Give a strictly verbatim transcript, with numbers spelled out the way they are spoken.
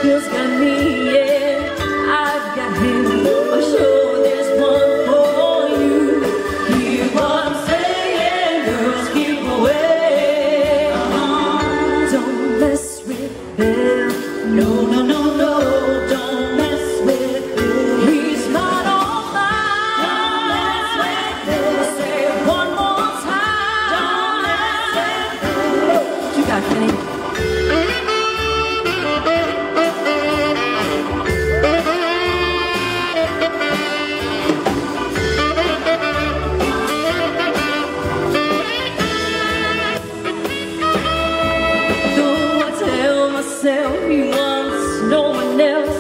Bill's got me, yeah, I've got him. I'm sure there's one for you. Hear what I'm saying, girls, keep away. Uh-huh. Don't mess with Bill. No, no, no, no, don't mess with Bill. He's not all mine. Don't mess with Bill. Say it one more time. Don't mess with Bill. What you got, Kenny? He wants no one else.